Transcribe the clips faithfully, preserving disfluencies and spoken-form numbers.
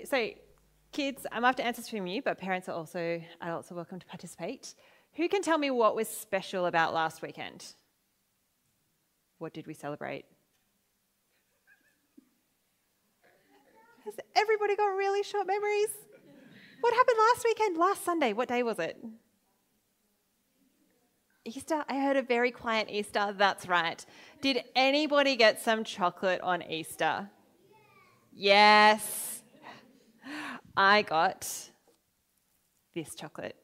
so kids, I'm after answers from you, but parents are also, adults are welcome to participate. Who can tell me what was special about last weekend? What did we celebrate? Has everybody got really short memories? What happened last weekend? Last Sunday, what day was it? Easter? I heard a very quiet Easter. That's right. Did anybody get some chocolate on Easter? Yes. I got this chocolate.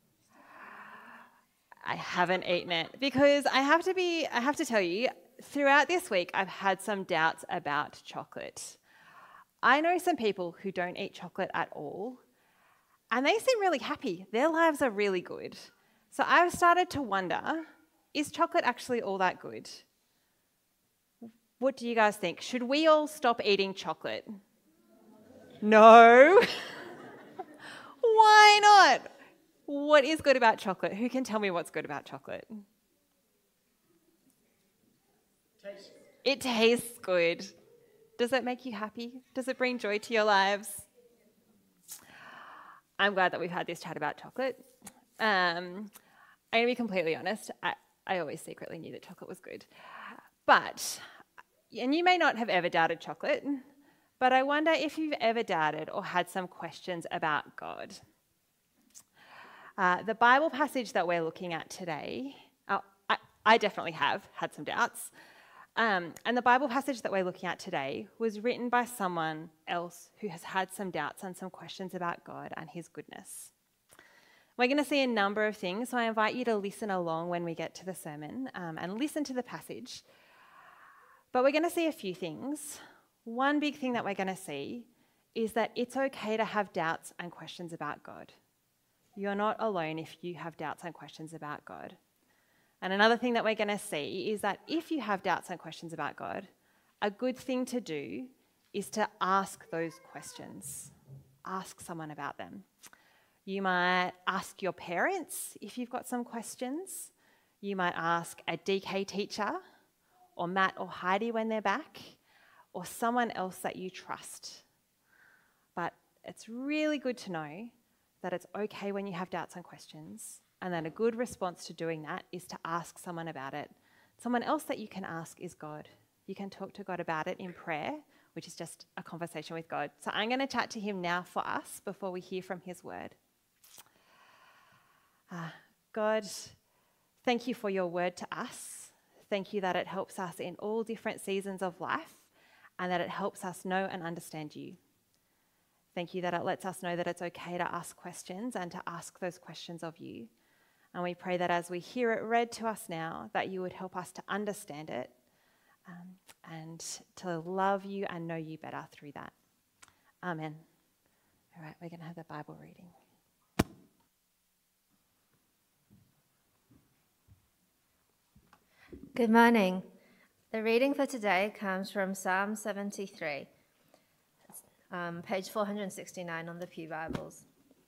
I haven't eaten it because I have to be, I have to tell you, throughout this week, I've had some doubts about chocolate. I know some people who don't eat chocolate at all, and they seem really happy. Their lives are really good. So I've started to wonder, is chocolate actually all that good? What do you guys think? Should we all stop eating chocolate? No. Why not? What is good about chocolate? Who can tell me what's good about chocolate? Tastes. It tastes good. Does it make you happy? Does it bring joy to your lives? I'm glad that we've had this chat about chocolate. Um, I'm going to be completely honest. I, I always secretly knew that chocolate was good. But, and you may not have ever doubted chocolate, but I wonder if you've ever doubted or had some questions about God. Uh, the Bible passage that we're looking at today, oh, I, I definitely have had some doubts. Um, and the Bible passage that we're looking at today was written by someone else who has had some doubts and some questions about God and his goodness. We're going to see a number of things, so I invite you to listen along when we get to the sermon um, and listen to the passage. But we're going to see a few things. One big thing that we're going to see is that it's okay to have doubts and questions about God. You're not alone if you have doubts and questions about God. And another thing that we're going to see is that if you have doubts and questions about God, a good thing to do is to ask those questions. Ask someone about them. You might ask your parents if you've got some questions. You might ask a D K teacher or Matt or Heidi when they're back, or someone else that you trust. But it's really good to know that it's okay when you have doubts and questions, and then a good response to doing that is to ask someone about it. Someone else that you can ask is God. You can talk to God about it in prayer, which is just a conversation with God. So I'm going to chat to him now for us before we hear from his word. Uh, God, thank you for your word to us. Thank you that it helps us in all different seasons of life and that it helps us know and understand you. Thank you that it lets us know that it's okay to ask questions and to ask those questions of you. And we pray that as we hear it read to us now, that you would help us to understand it um, and to love you and know you better through that. Amen. All right, we're going to have the Bible reading. Good morning. The reading for today comes from Psalm seventy-three, um, page four hundred sixty-nine on the Pew Bibles.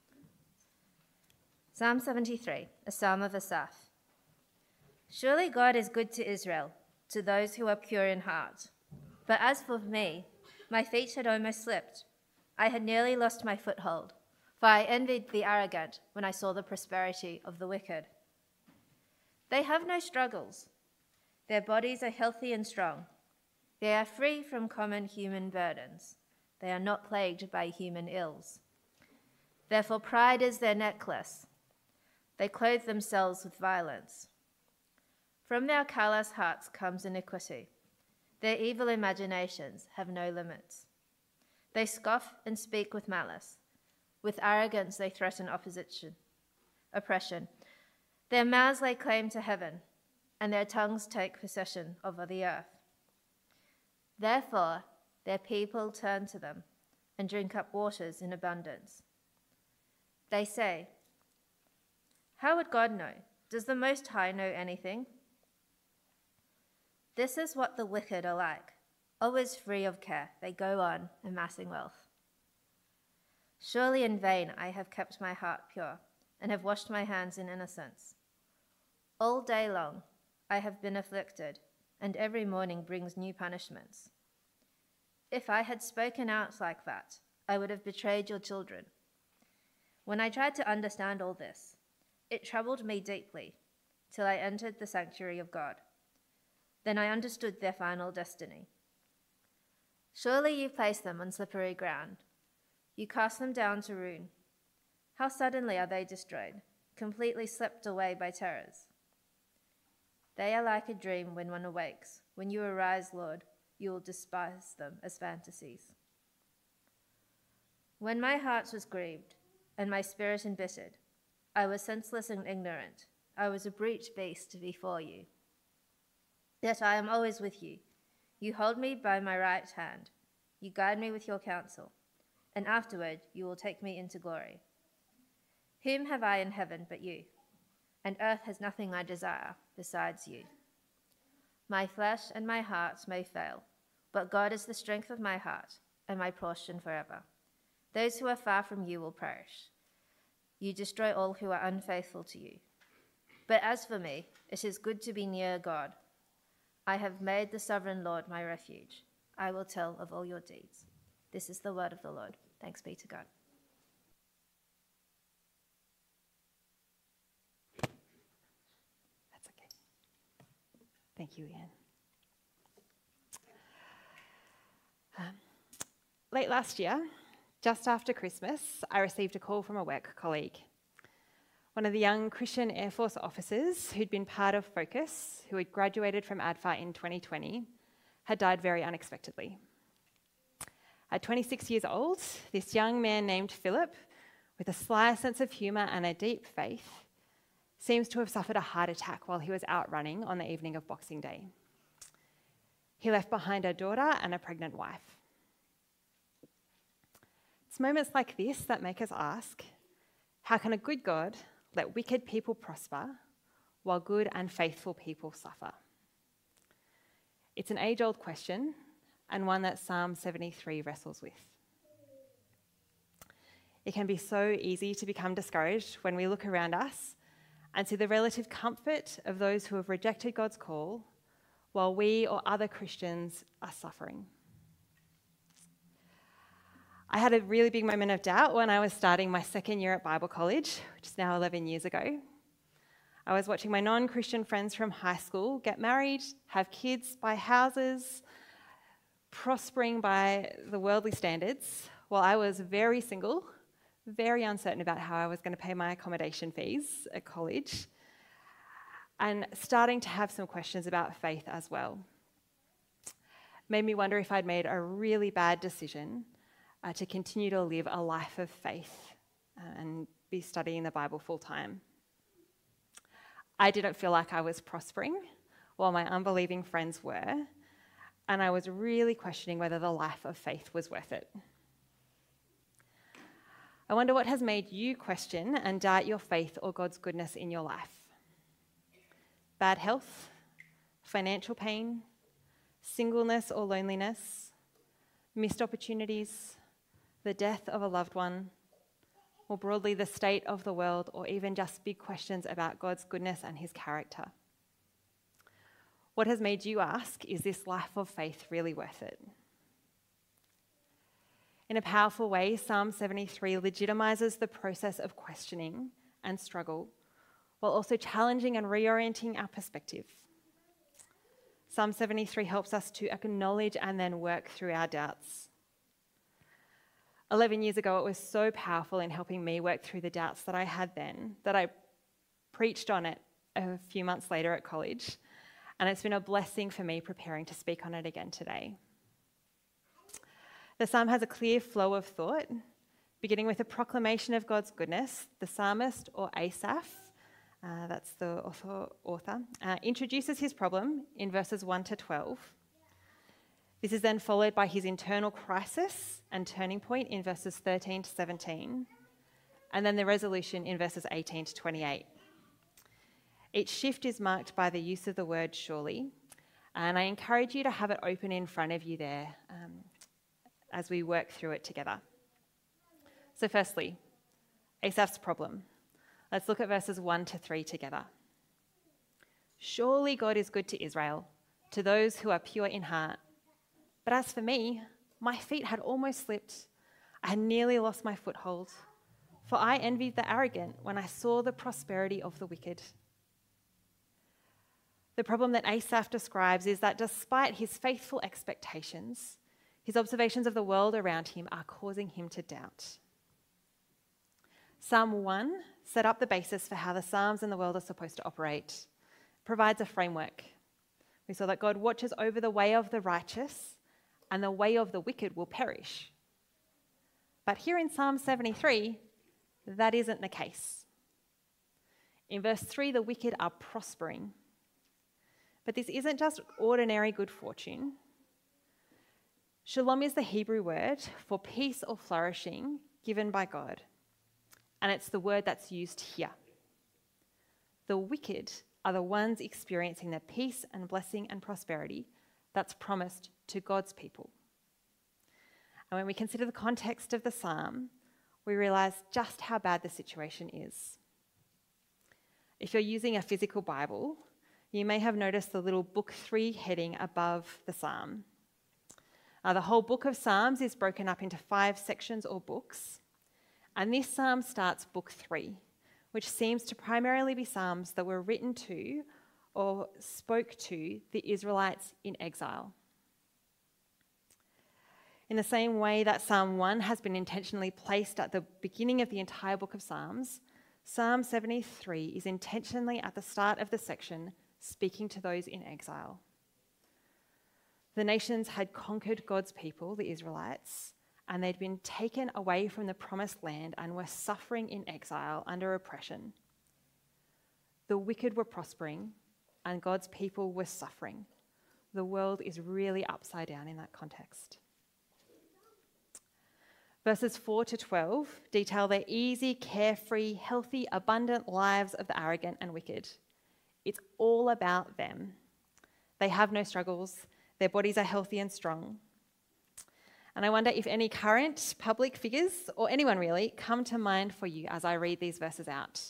Psalm seventy-three, a psalm of Asaph. Surely God is good to Israel, to those who are pure in heart. But as for me, my feet had almost slipped. I had nearly lost my foothold, for I envied the arrogant when I saw the prosperity of the wicked. They have no struggles. Their bodies are healthy and strong. They are free from common human burdens. They are not plagued by human ills. Therefore pride is their necklace. They clothe themselves with violence. From their callous hearts comes iniquity. Their evil imaginations have no limits. They scoff and speak with malice. With arrogance they threaten opposition, oppression. Their mouths lay claim to heaven, and their tongues take possession over the earth. Therefore, their people turn to them and drink up waters in abundance. They say, how would God know? Does the Most High know anything? This is what the wicked are like. Always free of care, they go on amassing wealth. Surely in vain I have kept my heart pure and have washed my hands in innocence. All day long I have been afflicted, and every morning brings new punishments. If I had spoken out like that, I would have betrayed your children. When I tried to understand all this, it troubled me deeply till I entered the sanctuary of God. Then I understood their final destiny. Surely you place them on slippery ground. You cast them down to ruin. How suddenly are they destroyed, completely swept away by terrors. They are like a dream when one awakes. When you arise, Lord, you will despise them as fantasies. When my heart was grieved and my spirit embittered, I was senseless and ignorant. I was a brute beast before you. Yet I am always with you. You hold me by my right hand. You guide me with your counsel, and afterward you will take me into glory. Whom have I in heaven but you? And earth has nothing I desire besides you. My flesh and my heart may fail, but God is the strength of my heart and my portion forever. Those who are far from you will perish. You destroy all who are unfaithful to you. But as for me, it is good to be near God. I have made the sovereign Lord my refuge. I will tell of all your deeds. This is the word of the Lord. Thanks be to God. That's okay. Thank you, Ian. Um, late last year, just after Christmas, I received a call from a work colleague. One of the young Christian Air Force officers who'd been part of Focus, who had graduated from A D F A in twenty twenty, had died very unexpectedly. At twenty-six years old, this young man named Philip, with a sly sense of humour and a deep faith, seems to have suffered a heart attack while he was out running on the evening of Boxing Day. He left behind a daughter and a pregnant wife. It's moments like this that make us ask, how can a good God let wicked people prosper while good and faithful people suffer? It's an age-old question and one that Psalm seventy-three wrestles with. It can be so easy to become discouraged when we look around us and see the relative comfort of those who have rejected God's call while we or other Christians are suffering. I had a really big moment of doubt when I was starting my second year at Bible college, which is now eleven years ago. I was watching my non-Christian friends from high school get married, have kids, buy houses, prospering by the worldly standards, while I was very single, very uncertain about how I was going to pay my accommodation fees at college, and starting to have some questions about faith as well. Made me wonder if I'd made a really bad decision Uh, to continue to live a life of faith uh, and be studying the Bible full time. I didn't feel like I was prospering while my unbelieving friends were, and I was really questioning whether the life of faith was worth it. I wonder what has made you question and doubt your faith or God's goodness in your life. Bad health, financial pain, singleness or loneliness, missed opportunities, the death of a loved one, more broadly the state of the world, or even just big questions about God's goodness and his character. What has made you ask, is this life of faith really worth it? In a powerful way, Psalm seventy-three legitimizes the process of questioning and struggle, while also challenging and reorienting our perspective. Psalm seventy-three helps us to acknowledge and then work through our doubts. Eleven years ago, it was so powerful in helping me work through the doubts that I had then, that I preached on it a few months later at college, and it's been a blessing for me preparing to speak on it again today. The psalm has a clear flow of thought, beginning with a proclamation of God's goodness. The psalmist, or Asaph, uh, that's the author, author uh, introduces his problem in verses one to twelve. This is then followed by his internal crisis and turning point in verses thirteen to seventeen, and then the resolution in verses eighteen to twenty-eight. Each shift is marked by the use of the word surely, and I encourage you to have it open in front of you there um, as we work through it together. So firstly, Asaph's problem. Let's look at verses one to three together. Surely God is good to Israel, to those who are pure in heart. But as for me, my feet had almost slipped. I had nearly lost my foothold, for I envied the arrogant when I saw the prosperity of the wicked. The problem that Asaph describes is that despite his faithful expectations, his observations of the world around him are causing him to doubt. Psalm one set up the basis for how the Psalms and the world are supposed to operate, provides a framework. We saw that God watches over the way of the righteous and the way of the wicked will perish. But here in Psalm seventy-three, that isn't the case. In verse three, the wicked are prospering. But this isn't just ordinary good fortune. Shalom is the Hebrew word for peace or flourishing given by God. And it's the word that's used here. The wicked are the ones experiencing the peace and blessing and prosperity that's promised to God's people. And when we consider the context of the psalm, we realize just how bad the situation is. If you're using a physical Bible, you may have noticed the little book three heading above the psalm. Uh, the whole book of Psalms is broken up into five sections or books, and this psalm starts book three, which seems to primarily be psalms that were written to or spoke to the Israelites in exile. In the same way that Psalm one has been intentionally placed at the beginning of the entire book of Psalms, Psalm seventy-three is intentionally at the start of the section speaking to those in exile. The nations had conquered God's people, the Israelites, and they'd been taken away from the promised land and were suffering in exile under oppression. The wicked were prospering and God's people were suffering. The world is really upside down in that context. Verses four to twelve detail the easy, carefree, healthy, abundant lives of the arrogant and wicked. It's all about them. They have no struggles. Their bodies are healthy and strong. And I wonder if any current public figures, or anyone really, come to mind for you as I read these verses out.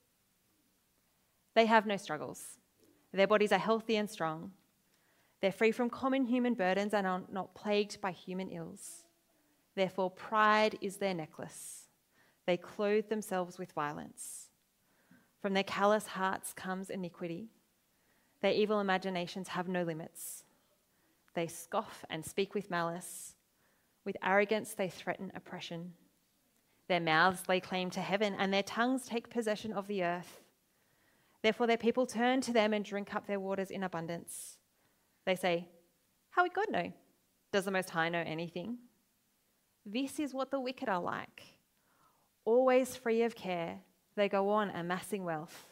They have no struggles. Their bodies are healthy and strong. They're free from common human burdens and are not plagued by human ills. Therefore, pride is their necklace. They clothe themselves with violence. From their callous hearts comes iniquity. Their evil imaginations have no limits. They scoff and speak with malice. With arrogance, they threaten oppression. Their mouths lay claim to heaven, and their tongues take possession of the earth. Therefore, their people turn to them and drink up their waters in abundance. They say, "How would God know? Does the Most High know anything?" This is what the wicked are like. Always free of care, they go on amassing wealth.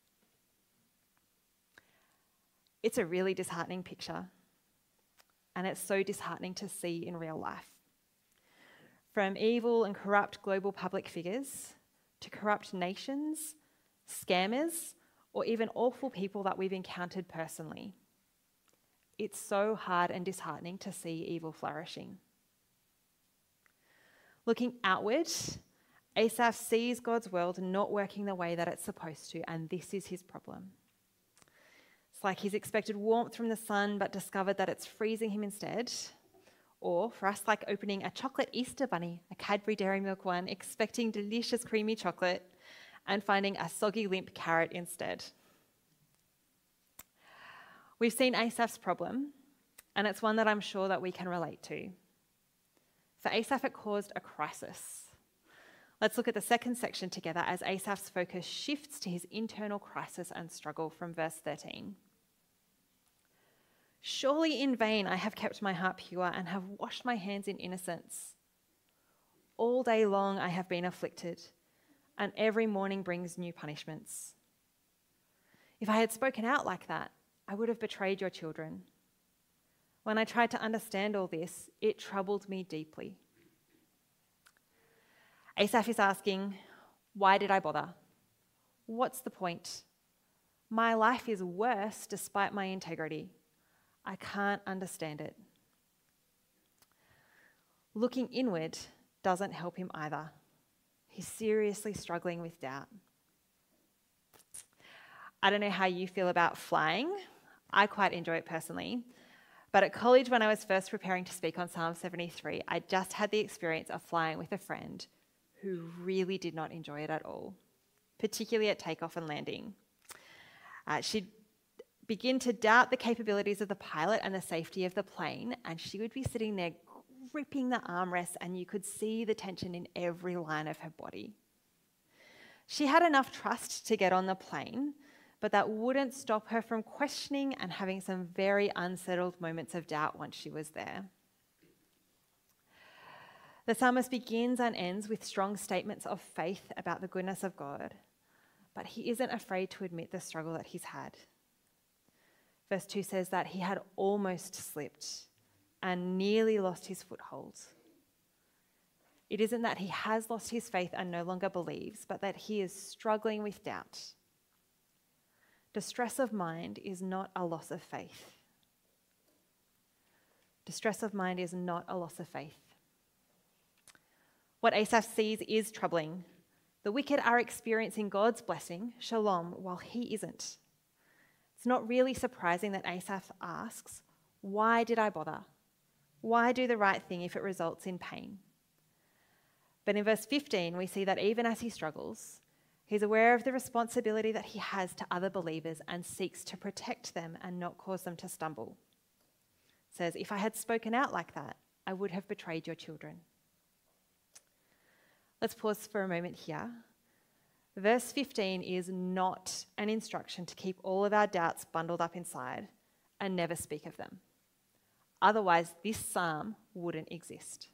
It's a really disheartening picture, and it's so disheartening to see in real life. From evil and corrupt global public figures to corrupt nations, scammers, or even awful people that we've encountered personally. It's so hard and disheartening to see evil flourishing. Looking outward, Asaph sees God's world not working the way that it's supposed to, and this is his problem. It's like he's expected warmth from the sun, but discovered that it's freezing him instead. Or, for us, like opening a chocolate Easter bunny, a Cadbury Dairy Milk one, expecting delicious creamy chocolate, and finding a soggy limp carrot instead. We've seen Asaph's problem, and it's one that I'm sure that we can relate to. For Asaph, it caused a crisis. Let's look at the second section together as Asaph's focus shifts to his internal crisis and struggle from verse thirteen. Surely in vain I have kept my heart pure and have washed my hands in innocence. All day long I have been afflicted, and every morning brings new punishments. If I had spoken out like that, I would have betrayed your children. When I tried to understand all this, it troubled me deeply. Asaph is asking, why did I bother? What's the point? My life is worse despite my integrity. I can't understand it. Looking inward doesn't help him either. He's seriously struggling with doubt. I don't know how you feel about flying. I quite enjoy it personally. But at college, when I was first preparing to speak on Psalm seventy-three, I just had the experience of flying with a friend who really did not enjoy it at all, particularly at takeoff and landing. Uh, she'd begin to doubt the capabilities of the pilot and the safety of the plane, and she would be sitting there gripping the armrest, and you could see the tension in every line of her body. She had enough trust to get on the plane, but that wouldn't stop her from questioning and having some very unsettled moments of doubt once she was there. The psalmist begins and ends with strong statements of faith about the goodness of God, but he isn't afraid to admit the struggle that he's had. Verse two says that he had almost slipped and nearly lost his foothold. It isn't that he has lost his faith and no longer believes, but that he is struggling with doubt. Distress of mind is not a loss of faith. Distress of mind is not a loss of faith. What Asaph sees is troubling. The wicked are experiencing God's blessing, shalom, while he isn't. It's not really surprising that Asaph asks, why did I bother? Why do the right thing if it results in pain? But in verse fifteen, we see that even as he struggles, he's aware of the responsibility that he has to other believers and seeks to protect them and not cause them to stumble. It says, if I had spoken out like that, I would have betrayed your children. Let's pause for a moment here. Verse fifteen is not an instruction to keep all of our doubts bundled up inside and never speak of them. Otherwise, this psalm wouldn't exist.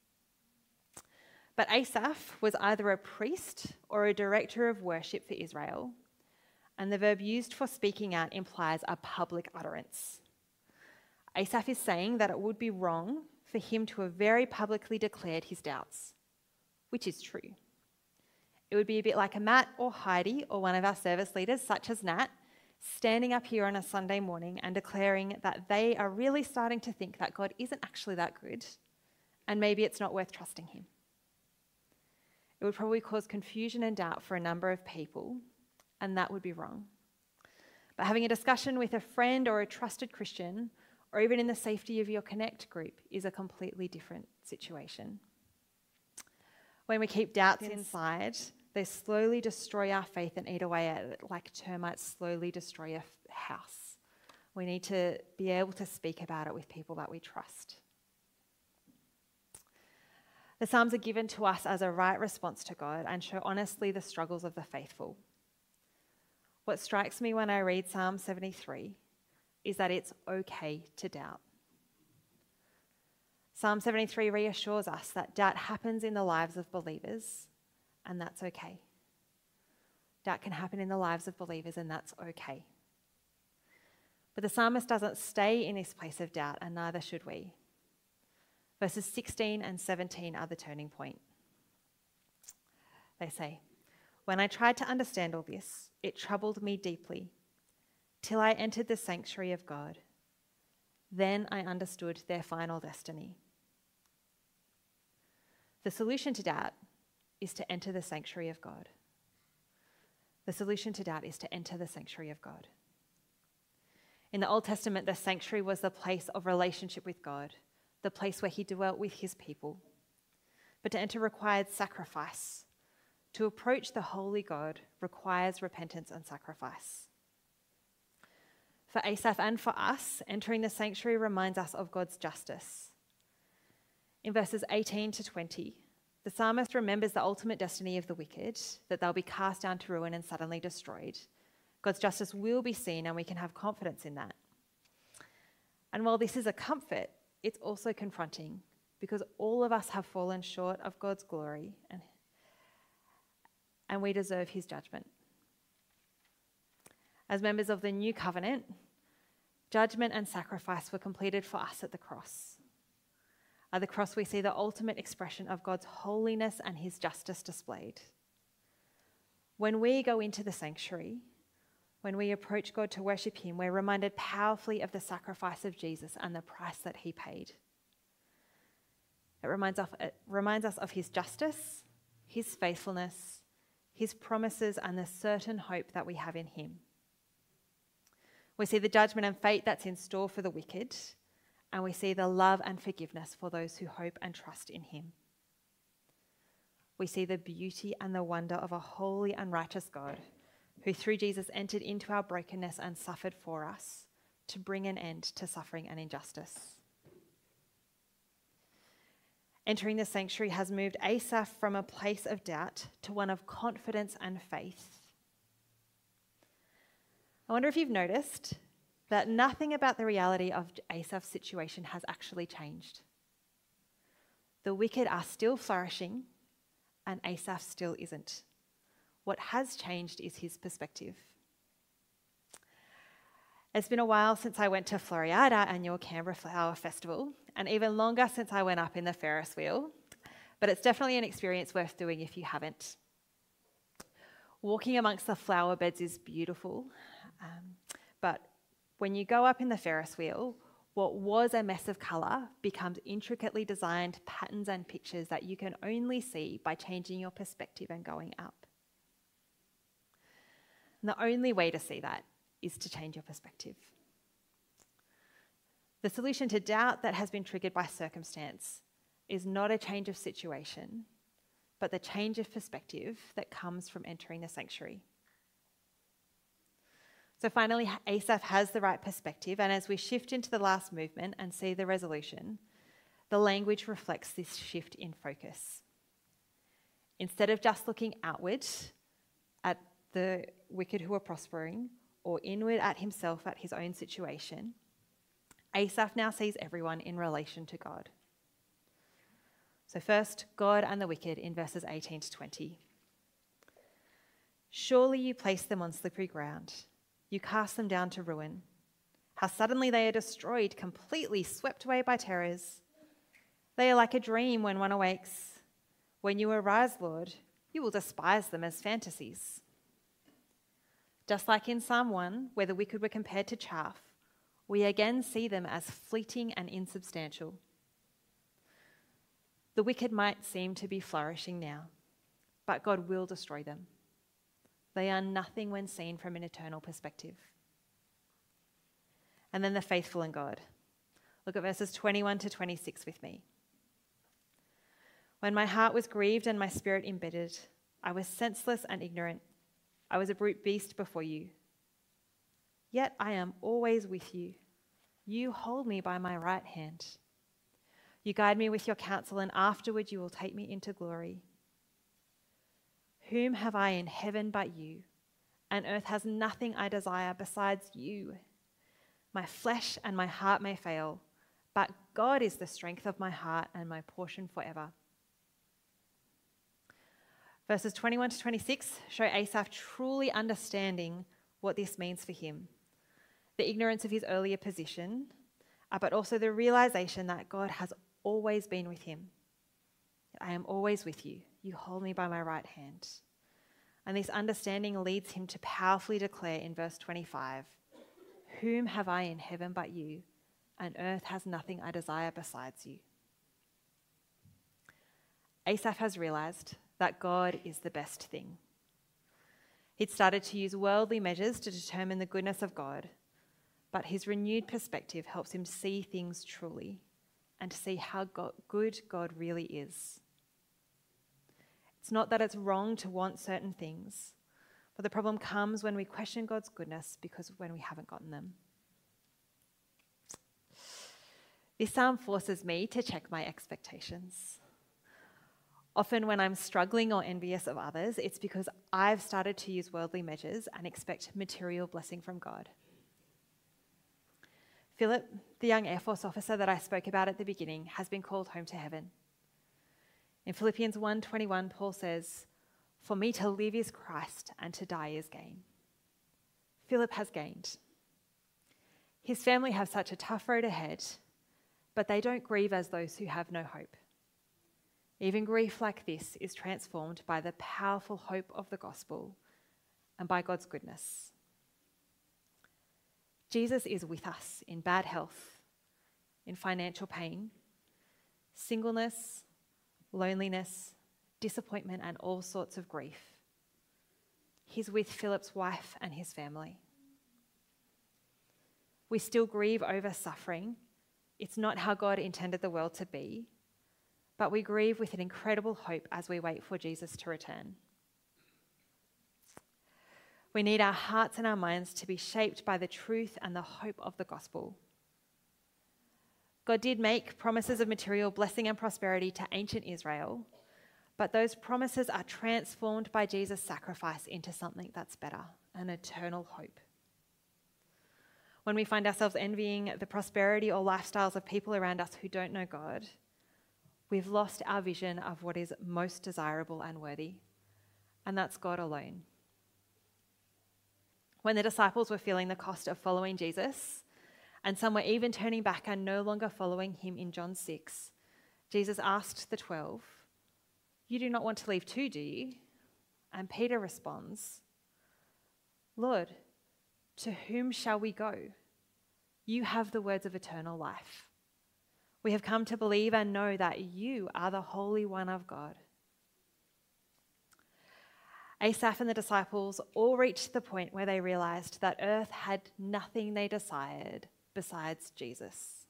But Asaph was either a priest or a director of worship for Israel, and the verb used for speaking out implies a public utterance. Asaph is saying that it would be wrong for him to have very publicly declared his doubts, which is true. It would be a bit like a Matt or Heidi or one of our service leaders, such as Nat, standing up here on a Sunday morning and declaring that they are really starting to think that God isn't actually that good, and maybe it's not worth trusting him. It would probably cause confusion and doubt for a number of people, and that would be wrong. But having a discussion with a friend or a trusted Christian, or even in the safety of your Connect group, is a completely different situation. When we keep doubts inside, they slowly destroy our faith and eat away at it like termites slowly destroy a house. We need to be able to speak about it with people that we trust. The Psalms are given to us as a right response to God and show honestly the struggles of the faithful. What strikes me when I read Psalm seventy-three is that it's okay to doubt. Psalm seventy-three reassures us that doubt happens in the lives of believers, and that's okay. Doubt can happen in the lives of believers, and that's okay. But the psalmist doesn't stay in this place of doubt, and neither should we. Verses sixteen and seventeen are the turning point. They say, when I tried to understand all this, it troubled me deeply, till I entered the sanctuary of God. Then I understood their final destiny. The solution to doubt is to enter the sanctuary of God. The solution to doubt is to enter the sanctuary of God. In the Old Testament, the sanctuary was the place of relationship with God, the place where he dwelt with his people. But to enter required sacrifice. To approach the holy God requires repentance and sacrifice. For Asaph and for us, entering the sanctuary reminds us of God's justice. In verses eighteen to twenty, the psalmist remembers the ultimate destiny of the wicked, that they'll be cast down to ruin and suddenly destroyed. God's justice will be seen, and we can have confidence in that. And while this is a comfort, it's also confronting, because all of us have fallen short of God's glory, and, and we deserve his judgment. As members of the new covenant, judgment and sacrifice were completed for us at the cross. At the cross, we see the ultimate expression of God's holiness and his justice displayed. When we go into the sanctuary, when we approach God to worship him, we're reminded powerfully of the sacrifice of Jesus and the price that he paid. It reminds us, it reminds us of his justice, his faithfulness, his promises, and the certain hope that we have in him. We see the judgment and fate that's in store for the wicked, and we see the love and forgiveness for those who hope and trust in him. We see the beauty and the wonder of a holy and righteous God who through Jesus entered into our brokenness and suffered for us to bring an end to suffering and injustice. Entering the sanctuary has moved Asaph from a place of doubt to one of confidence and faith. I wonder if you've noticed that nothing about the reality of Asaph's situation has actually changed. The wicked are still flourishing, and Asaph still isn't. What has changed is his perspective. It's been a while since I went to Floriada annual Canberra Flower Festival, and even longer since I went up in the Ferris wheel, but it's definitely an experience worth doing if you haven't. Walking amongst the flower beds is beautiful, um, but when you go up in the Ferris wheel, what was a mess of colour becomes intricately designed patterns and pictures that you can only see by changing your perspective and going up. And the only way to see that is to change your perspective. The solution to doubt that has been triggered by circumstance is not a change of situation, but the change of perspective that comes from entering the sanctuary. So finally, Asaph has the right perspective, and as we shift into the last movement and see the resolution, the language reflects this shift in focus. Instead of just looking outward at the wicked who are prospering, or inward at himself, at his own situation, Asaph now sees everyone in relation to God. So first, God and the wicked in verses eighteen to twenty. Surely you place them on slippery ground. You cast them down to ruin. How suddenly they are destroyed, completely swept away by terrors. They are like a dream when one awakes. When you arise, Lord, you will despise them as fantasies. Just like in Psalm one, where the wicked were compared to chaff, we again see them as fleeting and insubstantial. The wicked might seem to be flourishing now, but God will destroy them. They are nothing when seen from an eternal perspective. And then the faithful in God. Look at verses twenty-one to twenty-six with me. When my heart was grieved and my spirit embittered, I was senseless and ignorant. I was a brute beast before you. Yet I am always with you. You hold me by my right hand. You guide me with your counsel, and afterward you will take me into glory. Whom have I in heaven but you? And earth has nothing I desire besides you. My flesh and my heart may fail, but God is the strength of my heart and my portion forever. Verses twenty-one to twenty-six show Asaph truly understanding what this means for him. The ignorance of his earlier position, uh, but also the realization that God has always been with him. I am always with you. You hold me by my right hand. And this understanding leads him to powerfully declare in verse twenty-five, whom have I in heaven but you, and earth has nothing I desire besides you. Asaph has realized that God is the best thing. He'd started to use worldly measures to determine the goodness of God, but his renewed perspective helps him see things truly and to see how God, good God really is. It's not that it's wrong to want certain things, but the problem comes when we question God's goodness because when we haven't gotten them. This psalm forces me to check my expectations. Often when I'm struggling or envious of others, it's because I've started to use worldly measures and expect material blessing from God. Philip, the young Air Force officer that I spoke about at the beginning, has been called home to heaven. In Philippians one twenty-one, Paul says, "For me to live is Christ and to die is gain." Philip has gained. His family have such a tough road ahead, but they don't grieve as those who have no hope. Even grief like this is transformed by the powerful hope of the gospel and by God's goodness. Jesus is with us in bad health, in financial pain, singleness, loneliness, disappointment, and all sorts of grief. He's with Philip's wife and his family. We still grieve over suffering, It's not how God intended the world to be, but we grieve with an incredible hope as we wait for Jesus to return. We need our hearts and our minds to be shaped by the truth and the hope of the gospel. God did make promises of material blessing and prosperity to ancient Israel, but those promises are transformed by Jesus' sacrifice into something that's better, an eternal hope. When we find ourselves envying the prosperity or lifestyles of people around us who don't know God, we've lost our vision of what is most desirable and worthy, and that's God alone. When the disciples were feeling the cost of following Jesus, and some were even turning back and no longer following him in John six, Jesus asked the twelve, "You do not want to leave too, do you?" And Peter responds, "Lord, to whom shall we go? You have the words of eternal life. We have come to believe and know that you are the Holy One of God." Asaph and the disciples all reached the point where they realized that earth had nothing they desired besides Jesus.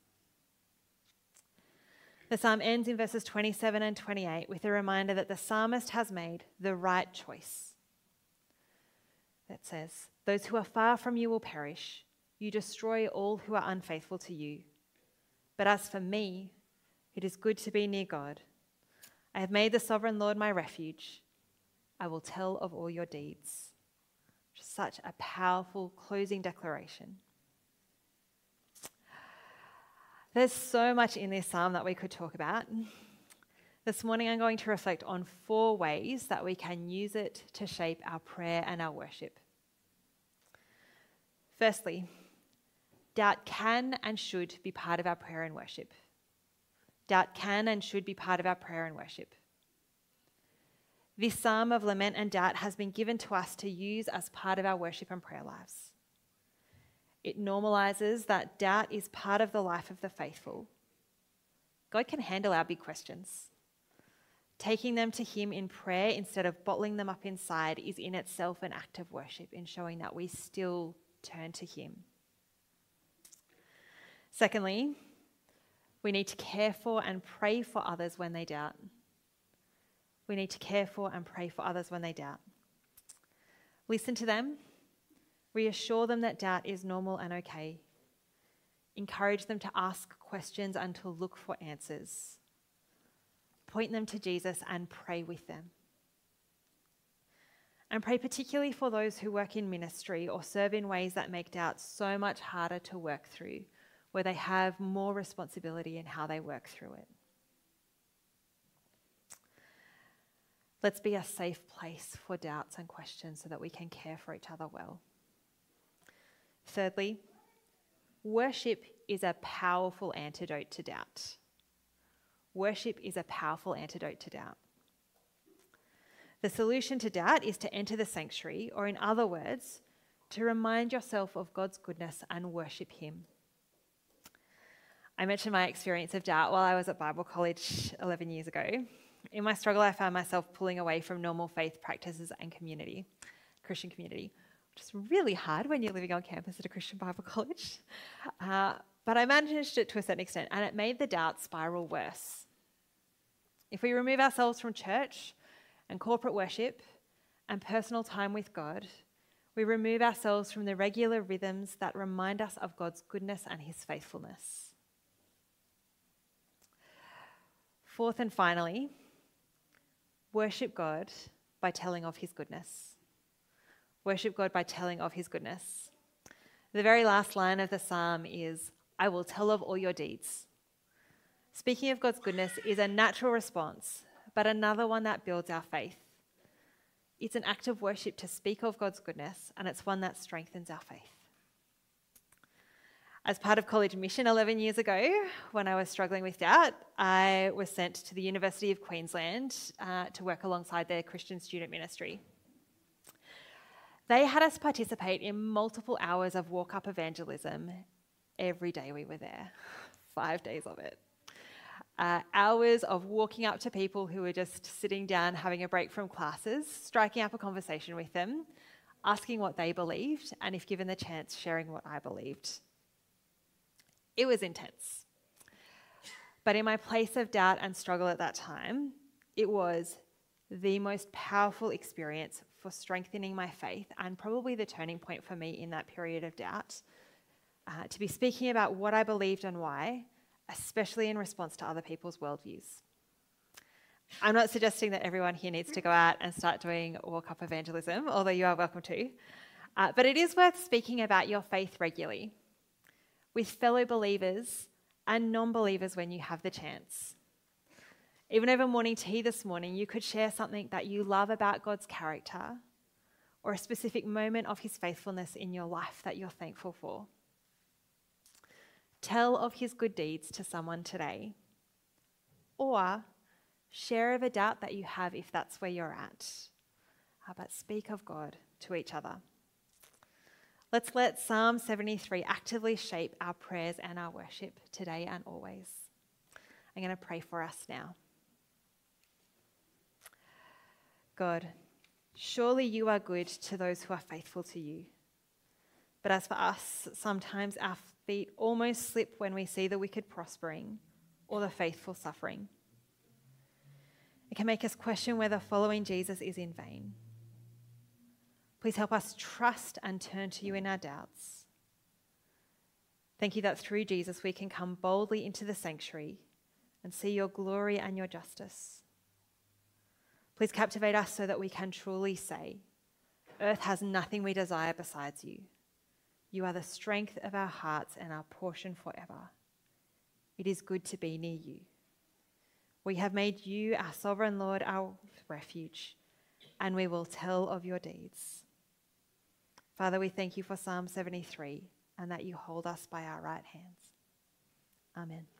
The psalm ends in verses twenty-seven and twenty-eight with a reminder that the psalmist has made the right choice. That says, "Those who are far from you will perish. You destroy all who are unfaithful to you. But as for me, it is good to be near God. I have made the sovereign Lord my refuge. I will tell of all your deeds." Just such a powerful closing declaration. There's so much in this psalm that we could talk about. This morning I'm going to reflect on four ways that we can use it to shape our prayer and our worship. Firstly, doubt can and should be part of our prayer and worship. Doubt can and should be part of our prayer and worship. This psalm of lament and doubt has been given to us to use as part of our worship and prayer lives. It normalizes that doubt is part of the life of the faithful. God can handle our big questions. Taking them to him in prayer instead of bottling them up inside is in itself an act of worship in showing that we still turn to him. Secondly, we need to care for and pray for others when they doubt. We need to care for and pray for others when they doubt. Listen to them. Reassure them that doubt is normal and okay. Encourage them to ask questions and to look for answers. Point them to Jesus and pray with them. And pray particularly for those who work in ministry or serve in ways that make doubt so much harder to work through, where they have more responsibility in how they work through it. Let's be a safe place for doubts and questions so that we can care for each other well. Thirdly, worship is a powerful antidote to doubt. Worship is a powerful antidote to doubt. The solution to doubt is to enter the sanctuary, or in other words, to remind yourself of God's goodness and worship him. I mentioned my experience of doubt while I was at Bible college eleven years ago. In my struggle, I found myself pulling away from normal faith practices and community, Christian community, which is really hard when you're living on campus at a Christian Bible college. Uh, but I managed it to a certain extent, and it made the doubt spiral worse. If we remove ourselves from church and corporate worship and personal time with God, we remove ourselves from the regular rhythms that remind us of God's goodness and his faithfulness. Fourth and finally, worship God by telling of his goodness. Worship God by telling of his goodness. The very last line of the psalm is, "I will tell of all your deeds." Speaking of God's goodness is a natural response, but another one that builds our faith. It's an act of worship to speak of God's goodness, and it's one that strengthens our faith. As part of college mission eleven years ago, when I was struggling with doubt, I was sent to the University of Queensland uh, to work alongside their Christian student ministry. They had us participate in multiple hours of walk-up evangelism every day we were there, five days of it. Uh, hours of walking up to people who were just sitting down, having a break from classes, striking up a conversation with them, asking what they believed, and if given the chance, sharing what I believed. It was intense. But in my place of doubt and struggle at that time, it was the most powerful experience for strengthening my faith and probably the turning point for me in that period of doubt, uh, to be speaking about what I believed and why, especially in response to other people's worldviews. I'm not suggesting that everyone here needs to go out and start doing walk-up evangelism, although you are welcome to. Uh, but it is worth speaking about your faith regularly with fellow believers and non-believers when you have the chance. Even over morning tea this morning, you could share something that you love about God's character or a specific moment of his faithfulness in your life that you're thankful for. Tell of his good deeds to someone today, or share of a doubt that you have if that's where you're at. But speak of God to each other. Let's let Psalm seventy-three actively shape our prayers and our worship today and always. I'm going to pray for us now. God, surely you are good to those who are faithful to you. But as for us, sometimes our feet almost slip when we see the wicked prospering or the faithful suffering. It can make us question whether following Jesus is in vain. Please help us trust and turn to you in our doubts. Thank you that through Jesus we can come boldly into the sanctuary and see your glory and your justice. Please captivate us so that we can truly say, earth has nothing we desire besides you. You are the strength of our hearts and our portion forever. It is good to be near you. We have made you our sovereign Lord, our refuge, and we will tell of your deeds. Father, we thank you for Psalm seventy-three and that you hold us by our right hands. Amen.